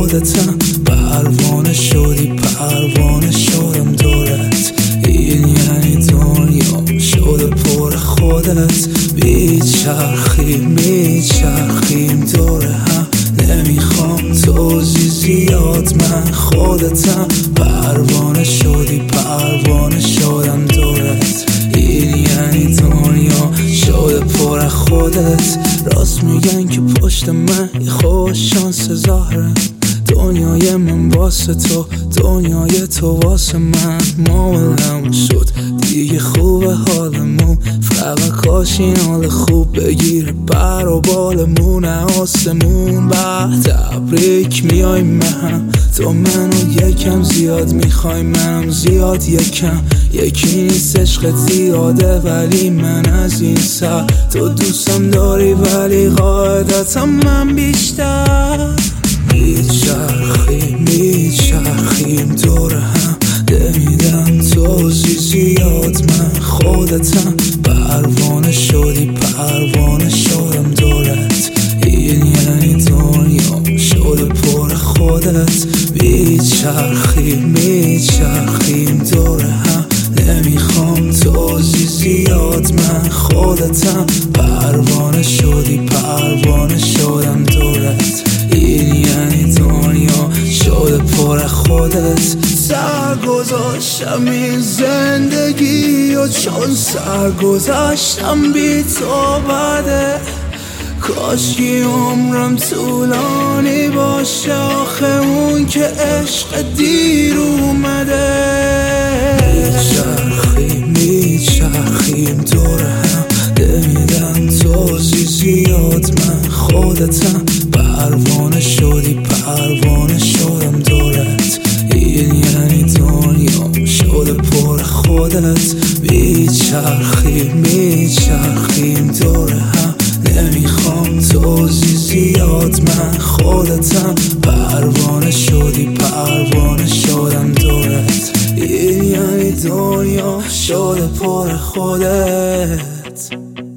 خودتم. پروانه شدی پروانه شدم دورت، این یعنی دنیا شده پر خودت. میچرخیم دور هم، نمیخوام توضیح زیاد من خودتم. پروانه شدی پروانه شدم دورت، این یعنی دنیا شده پر خودت. راست میگن که پشت من یه خوش شانس ظاهرم، دنیای من واسه تو دنیای تو واسه من. معاملم شد دیگه خوبه حالمون، فقط کاش این حال خوب بگیره پر و بالمون آسمون. بعد تبریک میای من، تو منو یکم زیاد میخوای منم زیاد یکم. یکی نیست عشق زیاده ولی من از این سر، تو دوستم داری ولی قاعدتم من بیشتر. میچرخیم دور هم، نمیدم توضیح زیاد من خودتم. پروانه شدی پروانه شدم دورت، این یعنی دنیا شده پر خودت. میچرخیم دور هم، نمیخوام توضیح زیاد من خودتم. پروانه شدی پروانه شدم دورت، این یعنی دنیا شده پر خودت. سرگذاشتم این زندگی و چون سرگذاشتم بی تو بده، کاشکی عمرم طولانی باشه آخه اون که عشق دیر اومده. میچرخیم دور هم، نمیدم توضیح زیاد من خودتم. پروانه شدی پروانه شدم دورت، این یعنی دنیا شده پر خودت. میچرخیم دور هم، نمیخوام توضیح زیاد من خودتم. پروانه شدی پروانه شدم دورت، این یعنی دنیا شده پر خودت.